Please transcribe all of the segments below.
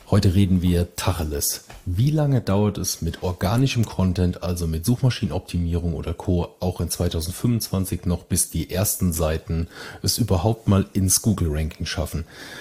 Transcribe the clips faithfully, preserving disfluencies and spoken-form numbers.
Heute reden wir Tacheles. Wie lange dauert es mit organischem Content, also mit Suchmaschinenoptimierung oder Co., auch in zweitausendfünfundzwanzig noch, bis die ersten Seiten es überhaupt mal ins Google-Ranking schaffen?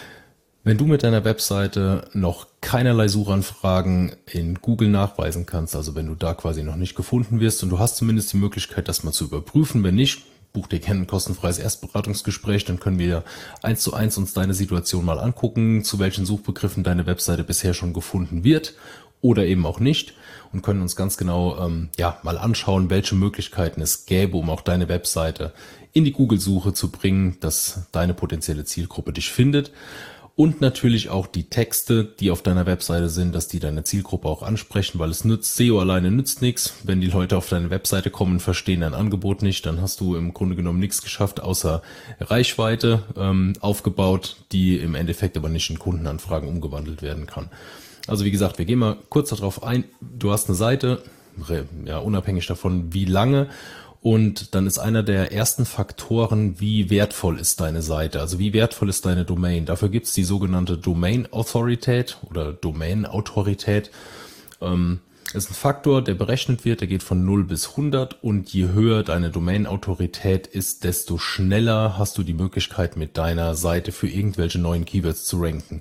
Wenn du mit deiner Webseite noch keinerlei Suchanfragen in Google nachweisen kannst, also wenn du da quasi noch nicht gefunden wirst und du hast zumindest die Möglichkeit, das mal zu überprüfen, wenn nicht, buch dir gerne ein kostenfreies Erstberatungsgespräch, dann können wir eins zu eins uns deine Situation mal angucken, zu welchen Suchbegriffen deine Webseite bisher schon gefunden wird oder eben auch nicht, und können uns ganz genau ähm, ja mal anschauen, welche Möglichkeiten es gäbe, um auch deine Webseite in die Google-Suche zu bringen, dass deine potenzielle Zielgruppe dich findet. Und natürlich auch die Texte, die auf deiner Webseite sind, dass die deine Zielgruppe auch ansprechen, weil es nützt, S E O alleine nützt nichts. Wenn die Leute auf deine Webseite kommen, verstehen dein Angebot nicht, dann hast du im Grunde genommen nichts geschafft, außer Reichweite ähm, aufgebaut, die im Endeffekt aber nicht in Kundenanfragen umgewandelt werden kann. Also wie gesagt, wir gehen mal kurz darauf ein. Du hast eine Seite, ja, unabhängig davon, wie lange. Und dann ist einer der ersten Faktoren, wie wertvoll ist deine Seite, also wie wertvoll ist deine Domain. Dafür gibt es die sogenannte Domain-Autorität oder Domain-Autorität. Ähm, ist ein Faktor, der berechnet wird, der geht von null bis hundert, und je höher deine Domain-Autorität ist, desto schneller hast du die Möglichkeit, mit deiner Seite für irgendwelche neuen Keywords zu ranken.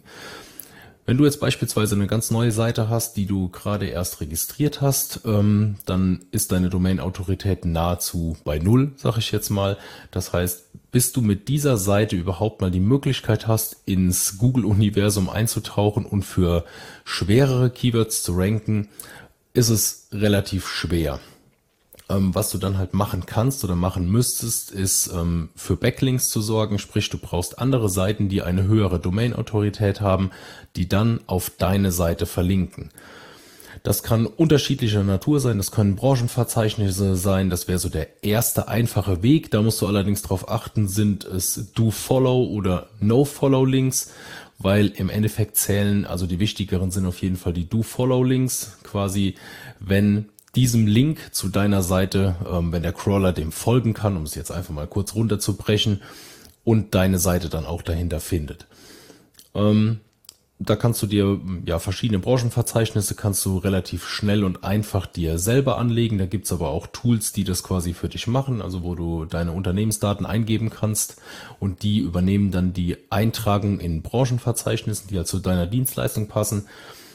Wenn du jetzt beispielsweise eine ganz neue Seite hast, die du gerade erst registriert hast, ähm, dann ist deine Domain-Autorität nahezu bei null, sage ich jetzt mal. Das heißt, bis du mit dieser Seite überhaupt mal die Möglichkeit hast, ins Google-Universum einzutauchen und für schwerere Keywords zu ranken, ist es relativ schwer. Ähm, was du dann halt machen kannst oder machen müsstest, ist ähm, für Backlinks zu sorgen, sprich du brauchst andere Seiten, die eine höhere Domain-Autorität haben, die dann auf deine Seite verlinken. Das kann unterschiedlicher Natur sein, das können Branchenverzeichnisse sein, das wäre so der erste einfache Weg. Da musst du allerdings darauf achten, sind es Do-Follow oder No-Follow-Links, weil im Endeffekt zählen, also die wichtigeren sind auf jeden Fall die Do-Follow-Links, quasi wenn diesem Link zu deiner Seite, ähm, wenn der Crawler dem folgen kann, um es jetzt einfach mal kurz runterzubrechen, und deine Seite dann auch dahinter findet. Ähm, da kannst du dir ja verschiedene Branchenverzeichnisse kannst du relativ schnell und einfach dir selber anlegen. Da gibt's aber auch Tools, die das quasi für dich machen, also wo du deine Unternehmensdaten eingeben kannst und die übernehmen dann die Eintragung in Branchenverzeichnissen, die halt zu deiner Dienstleistung passen.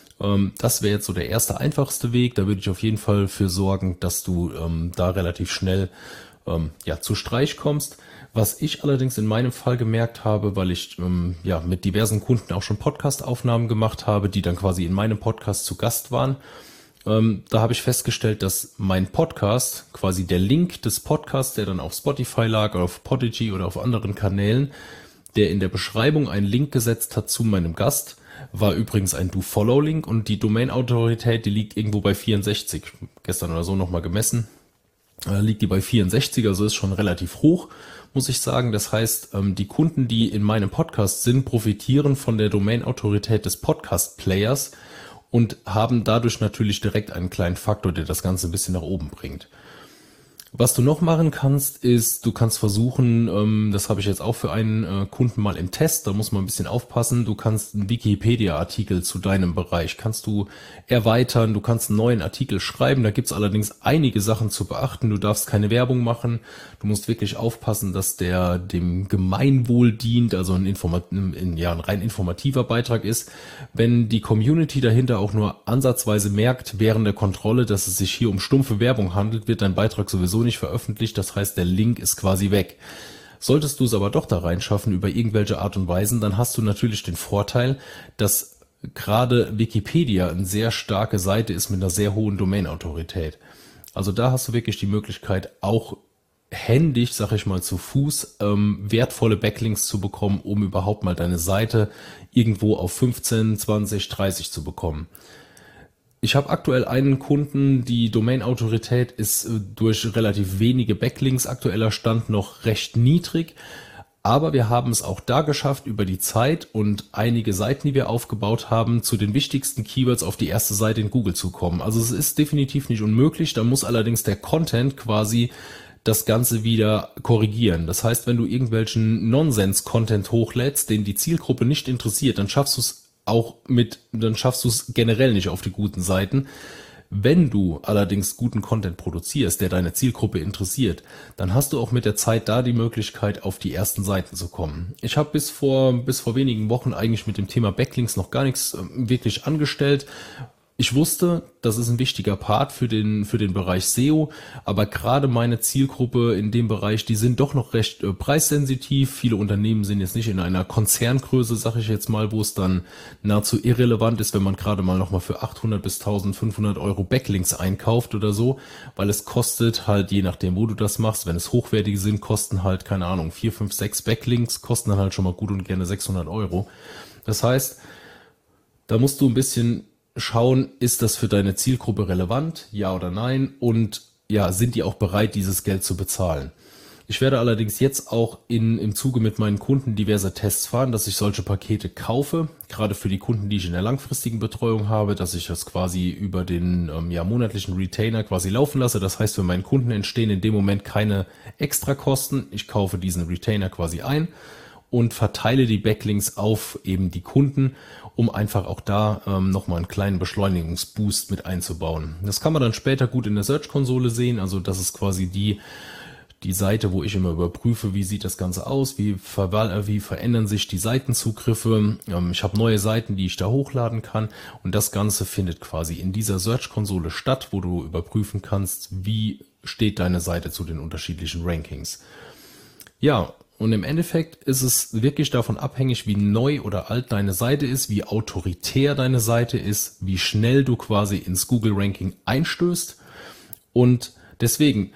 Das wäre jetzt so der erste, einfachste Weg. Da würde ich auf jeden Fall für sorgen, dass du ähm, da relativ schnell ähm, ja, zu Streich kommst. Was ich allerdings in meinem Fall gemerkt habe, weil ich ähm, ja mit diversen Kunden auch schon Podcast-Aufnahmen gemacht habe, die dann quasi in meinem Podcast zu Gast waren, ähm, da habe ich festgestellt, dass mein Podcast, quasi der Link des Podcasts, der dann auf Spotify lag oder auf Podigy oder auf anderen Kanälen, der in der Beschreibung einen Link gesetzt hat zu meinem Gast, war übrigens ein Do-Follow-Link, und die Domain-Autorität, die liegt irgendwo bei vierundsechzig. Gestern oder so nochmal gemessen, äh, liegt die bei vierundsechzig, also ist schon relativ hoch, muss ich sagen. Das heißt, ähm, die Kunden, die in meinem Podcast sind, profitieren von der Domain-Autorität des Podcast-Players und haben dadurch natürlich direkt einen kleinen Faktor, der das Ganze ein bisschen nach oben bringt. Was du noch machen kannst, ist, du kannst versuchen, ähm, das habe ich jetzt auch für einen äh, Kunden mal im Test, da muss man ein bisschen aufpassen, du kannst einen Wikipedia-Artikel zu deinem Bereich, kannst du erweitern, du kannst einen neuen Artikel schreiben, da gibt's allerdings einige Sachen zu beachten, du darfst keine Werbung machen, du musst wirklich aufpassen, dass der dem Gemeinwohl dient, also ein, Informat ein, ja, ein rein informativer Beitrag ist. Wenn die Community dahinter auch nur ansatzweise merkt während der Kontrolle, dass es sich hier um stumpfe Werbung handelt, wird dein Beitrag sowieso nicht veröffentlicht, das heißt, der Link ist quasi weg. Solltest du es aber doch da reinschaffen über irgendwelche Art und Weisen, dann hast du natürlich den Vorteil, dass gerade Wikipedia eine sehr starke Seite ist mit einer sehr hohen Domain-Autorität. Also da hast du wirklich die Möglichkeit, auch händisch, sag ich mal, zu Fuß ähm, wertvolle Backlinks zu bekommen, um überhaupt mal deine Seite irgendwo auf fünfzehn, zwanzig, dreißig zu bekommen. Ich habe aktuell einen Kunden, die Domain-Autorität ist äh, durch relativ wenige Backlinks aktueller Stand noch recht niedrig, aber wir haben es auch da geschafft, über die Zeit und einige Seiten, die wir aufgebaut haben, zu den wichtigsten Keywords auf die erste Seite in Google zu kommen. Also es ist definitiv nicht unmöglich, da muss allerdings der Content quasi das Ganze wieder korrigieren. Das heißt, wenn du irgendwelchen Nonsens-Content hochlädst, den die Zielgruppe nicht interessiert, dann schaffst du es auch mit, dann schaffst du es generell nicht auf die guten Seiten. Wenn du allerdings guten Content produzierst, der deine Zielgruppe interessiert, dann hast du auch mit der Zeit da die Möglichkeit, auf die ersten Seiten zu kommen. Ich habe bis vor, bis vor wenigen Wochen eigentlich mit dem Thema Backlinks noch gar nichts wirklich angestellt. Ich wusste, das ist ein wichtiger Part für den für den Bereich S E O, aber gerade meine Zielgruppe in dem Bereich, die sind doch noch recht äh, preissensitiv. Viele Unternehmen sind jetzt nicht in einer Konzerngröße, sage ich jetzt mal, wo es dann nahezu irrelevant ist, wenn man gerade mal nochmal für achthundert bis eintausendfünfhundert Euro Backlinks einkauft oder so, weil es kostet halt, je nachdem, wo du das machst, wenn es hochwertige sind, kosten halt, keine Ahnung, vier, fünf, sechs Backlinks, kosten dann halt schon mal gut und gerne sechshundert Euro. Das heißt, da musst du ein bisschen schauen, ist das für deine Zielgruppe relevant, ja oder nein, und ja, sind die auch bereit, dieses Geld zu bezahlen. Ich werde allerdings jetzt auch in, im Zuge mit meinen Kunden diverse Tests fahren, dass ich solche Pakete kaufe, gerade für die Kunden, die ich in der langfristigen Betreuung habe, dass ich das quasi über den ähm, ja, monatlichen Retainer quasi laufen lasse. Das heißt, für meinen Kunden entstehen in dem Moment keine Extrakosten. Ich kaufe diesen Retainer quasi ein und verteile die Backlinks auf eben die Kunden, um einfach auch da ähm, nochmal einen kleinen Beschleunigungsboost mit einzubauen. Das kann man dann später gut in der Search-Konsole sehen, also das ist quasi die, die Seite, wo ich immer überprüfe, wie sieht das Ganze aus, wie, ver wie verändern sich die Seitenzugriffe. Ähm, ich habe neue Seiten, die ich da hochladen kann, und das Ganze findet quasi in dieser Search-Konsole statt, wo du überprüfen kannst, wie steht deine Seite zu den unterschiedlichen Rankings. Ja, und im Endeffekt ist es wirklich davon abhängig, wie neu oder alt deine Seite ist, wie autoritär deine Seite ist, wie schnell du quasi ins Google-Ranking einstößt. Und deswegen,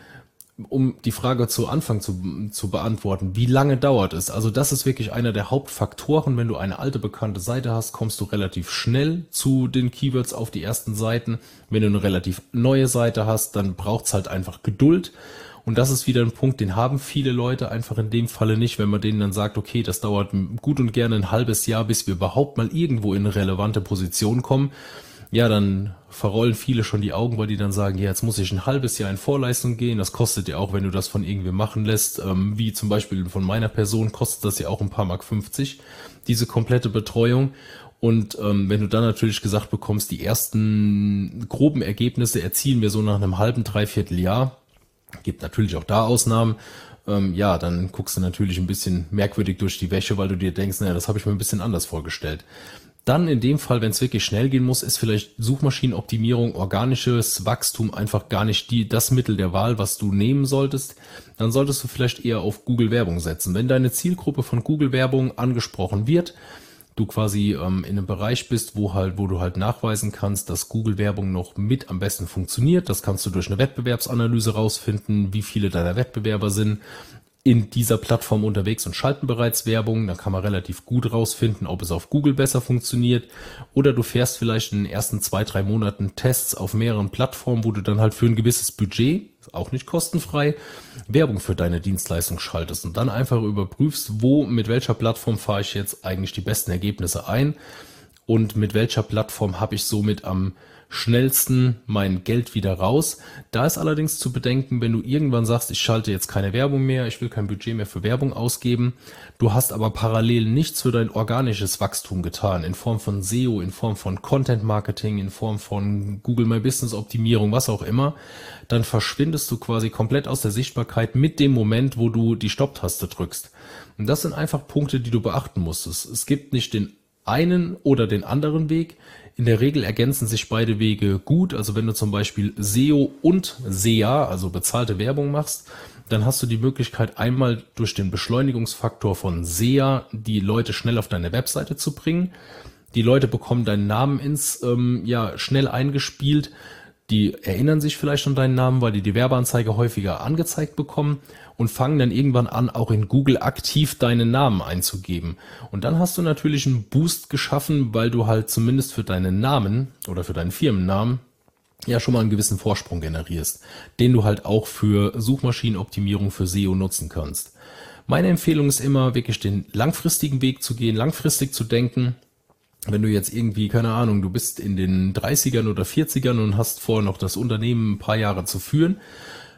um die Frage zu Anfang zu, zu beantworten, wie lange dauert es? Also das ist wirklich einer der Hauptfaktoren. Wenn du eine alte, bekannte Seite hast, kommst du relativ schnell zu den Keywords auf die ersten Seiten. Wenn du eine relativ neue Seite hast, dann braucht es halt einfach Geduld. Und das ist wieder ein Punkt, den haben viele Leute einfach in dem Falle nicht, wenn man denen dann sagt, okay, das dauert gut und gerne ein halbes Jahr, bis wir überhaupt mal irgendwo in eine relevante Position kommen. Ja, dann verrollen viele schon die Augen, weil die dann sagen, ja, jetzt muss ich ein halbes Jahr in Vorleistung gehen. Das kostet ja auch, wenn du das von irgendwem machen lässt, ähm, wie zum Beispiel von meiner Person, kostet das ja auch ein paar Mark fünfzig, diese komplette Betreuung. Und ähm, wenn du dann natürlich gesagt bekommst, die ersten groben Ergebnisse erzielen wir so nach einem halben, dreiviertel Jahr, gibt natürlich auch da Ausnahmen, ähm, ja, dann guckst du natürlich ein bisschen merkwürdig durch die Wäsche, weil du dir denkst, naja, das habe ich mir ein bisschen anders vorgestellt. Dann in dem Fall, wenn es wirklich schnell gehen muss, ist vielleicht Suchmaschinenoptimierung, organisches Wachstum einfach gar nicht die, das Mittel der Wahl, was du nehmen solltest. Dann solltest du vielleicht eher auf Google-Werbung setzen. Wenn deine Zielgruppe von Google-Werbung angesprochen wird, du quasi ähm, in einem Bereich bist, wo halt, wo du halt nachweisen kannst, dass Google-Werbung noch mit am besten funktioniert. Das kannst du durch eine Wettbewerbsanalyse rausfinden, wie viele deiner Wettbewerber sind in dieser Plattform unterwegs und schalten bereits Werbung. Da kann man relativ gut rausfinden, ob es auf Google besser funktioniert. Oder du fährst vielleicht in den ersten zwei, drei Monaten Tests auf mehreren Plattformen, wo du dann halt für ein gewisses Budget, auch nicht kostenfrei, Werbung für deine Dienstleistung schaltest und dann einfach überprüfst, wo, mit welcher Plattform fahre ich jetzt eigentlich die besten Ergebnisse ein und mit welcher Plattform habe ich somit am schnellsten mein Geld wieder raus. Da ist allerdings zu bedenken, wenn du irgendwann sagst, ich schalte jetzt keine Werbung mehr, ich will kein Budget mehr für Werbung ausgeben, du hast aber parallel nichts für dein organisches Wachstum getan, in Form von S E O, in Form von Content Marketing, in Form von Google My Business Optimierung, was auch immer, dann verschwindest du quasi komplett aus der Sichtbarkeit mit dem Moment, wo du die Stopptaste drückst. Und das sind einfach Punkte, die du beachten musst. Es gibt nicht den einen oder den anderen Weg. In der Regel ergänzen sich beide Wege gut. Also wenn du zum Beispiel S E O und S E A, also bezahlte Werbung machst, dann hast du die Möglichkeit, einmal durch den Beschleunigungsfaktor von S E A die Leute schnell auf deine Webseite zu bringen. Die Leute bekommen deinen Namen ins ähm, ja schnell eingespielt. Die erinnern sich vielleicht an deinen Namen, weil die die Werbeanzeige häufiger angezeigt bekommen und fangen dann irgendwann an, auch in Google aktiv deinen Namen einzugeben. Und dann hast du natürlich einen Boost geschaffen, weil du halt zumindest für deinen Namen oder für deinen Firmennamen ja schon mal einen gewissen Vorsprung generierst, den du halt auch für Suchmaschinenoptimierung, für S E O nutzen kannst. Meine Empfehlung ist immer, wirklich den langfristigen Weg zu gehen, langfristig zu denken. Wenn du jetzt irgendwie, keine Ahnung, du bist in den dreißigern oder vierzigern und hast vor, noch das Unternehmen ein paar Jahre zu führen,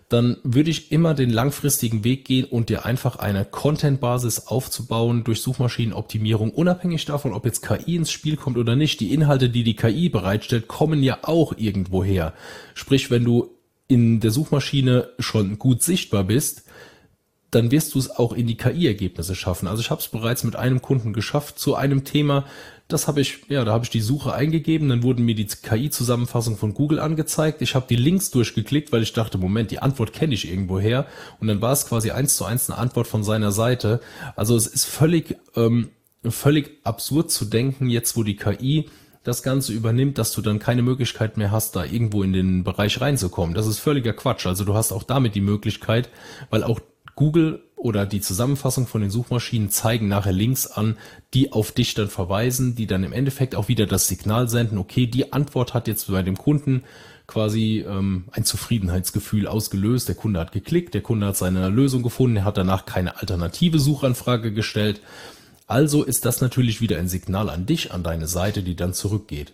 dann würde ich immer den langfristigen Weg gehen und dir einfach eine Content-Basis aufzubauen durch Suchmaschinenoptimierung, unabhängig davon, ob jetzt K I ins Spiel kommt oder nicht. Die Inhalte, die die K I bereitstellt, kommen ja auch irgendwo her. Sprich, wenn du in der Suchmaschine schon gut sichtbar bist, dann wirst du es auch in die K I-Ergebnisse schaffen. Also ich habe es bereits mit einem Kunden geschafft zu einem Thema, das habe ich, ja, da habe ich die Suche eingegeben, dann wurden mir die K I-Zusammenfassung von Google angezeigt. Ich habe die Links durchgeklickt, weil ich dachte, Moment, die Antwort kenne ich irgendwo her. Und dann war es quasi eins zu eins eine Antwort von seiner Seite. Also es ist völlig, ähm, völlig absurd zu denken, jetzt wo die K I das Ganze übernimmt, dass du dann keine Möglichkeit mehr hast, da irgendwo in den Bereich reinzukommen. Das ist völliger Quatsch. Also du hast auch damit die Möglichkeit, weil auch Google oder die Zusammenfassung von den Suchmaschinen zeigen nachher Links an, die auf dich dann verweisen, die dann im Endeffekt auch wieder das Signal senden, okay, die Antwort hat jetzt bei dem Kunden quasi ähm, ein Zufriedenheitsgefühl ausgelöst. Der Kunde hat geklickt, der Kunde hat seine Lösung gefunden, er hat danach keine alternative Suchanfrage gestellt. Also ist das natürlich wieder ein Signal an dich, an deine Seite, die dann zurückgeht.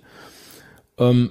Ähm,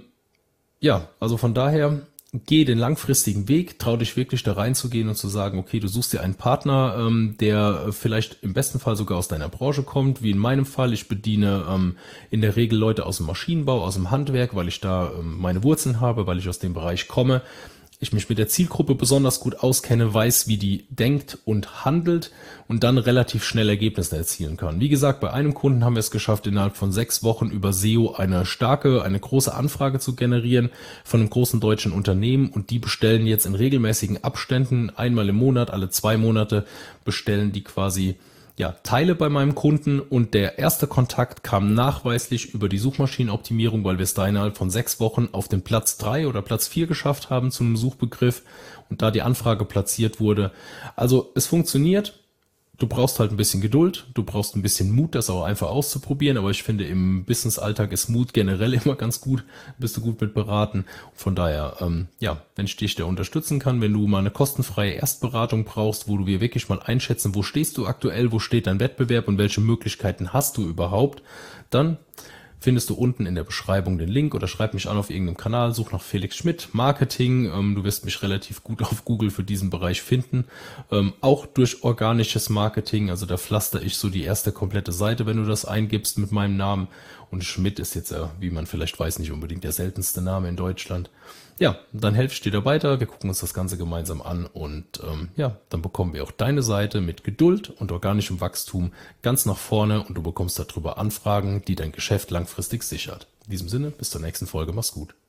ja, also von daher, geh den langfristigen Weg, trau dich wirklich da reinzugehen und zu sagen, okay, du suchst dir einen Partner, ähm, der vielleicht im besten Fall sogar aus deiner Branche kommt, wie in meinem Fall. Ich bediene ähm, in der Regel Leute aus dem Maschinenbau, aus dem Handwerk, weil ich da ähm, meine Wurzeln habe, weil ich aus dem Bereich komme. Ich mich mit der Zielgruppe besonders gut auskenne, weiß, wie die denkt und handelt und dann relativ schnell Ergebnisse erzielen kann. Wie gesagt, bei einem Kunden haben wir es geschafft, innerhalb von sechs Wochen über S E O eine starke, eine große Anfrage zu generieren von einem großen deutschen Unternehmen, und die bestellen jetzt in regelmäßigen Abständen, einmal im Monat, alle zwei Monate, bestellen die quasi ja, Teile bei meinem Kunden, und der erste Kontakt kam nachweislich über die Suchmaschinenoptimierung, weil wir es da innerhalb von sechs Wochen auf den Platz drei oder Platz vier geschafft haben zu einem Suchbegriff und da die Anfrage platziert wurde. Also es funktioniert. Du brauchst halt ein bisschen Geduld, du brauchst ein bisschen Mut, das auch einfach auszuprobieren, aber ich finde, im Business-Alltag ist Mut generell immer ganz gut, bist du gut mit beraten. Von daher, ähm, ja, wenn ich dich da unterstützen kann, wenn du mal eine kostenfreie Erstberatung brauchst, wo du wir wirklich mal einschätzen, wo stehst du aktuell, wo steht dein Wettbewerb und welche Möglichkeiten hast du überhaupt, dann findest du unten in der Beschreibung den Link oder schreib mich an auf irgendeinem Kanal, such nach Felix Schmidt, Marketing. Ähm, du wirst mich relativ gut auf Google für diesen Bereich finden. Ähm, auch durch organisches Marketing, also da pflaster ich so die erste komplette Seite, wenn du das eingibst mit meinem Namen. Und Schmidt ist jetzt, äh, wie man vielleicht weiß, nicht unbedingt der seltenste Name in Deutschland. Ja, dann helfe ich dir da weiter, wir gucken uns das Ganze gemeinsam an und ähm, ja, dann bekommen wir auch deine Seite mit Geduld und organischem Wachstum ganz nach vorne, und du bekommst darüber Anfragen, die dein Geschäft langfristig sichert. In diesem Sinne, bis zur nächsten Folge, mach's gut.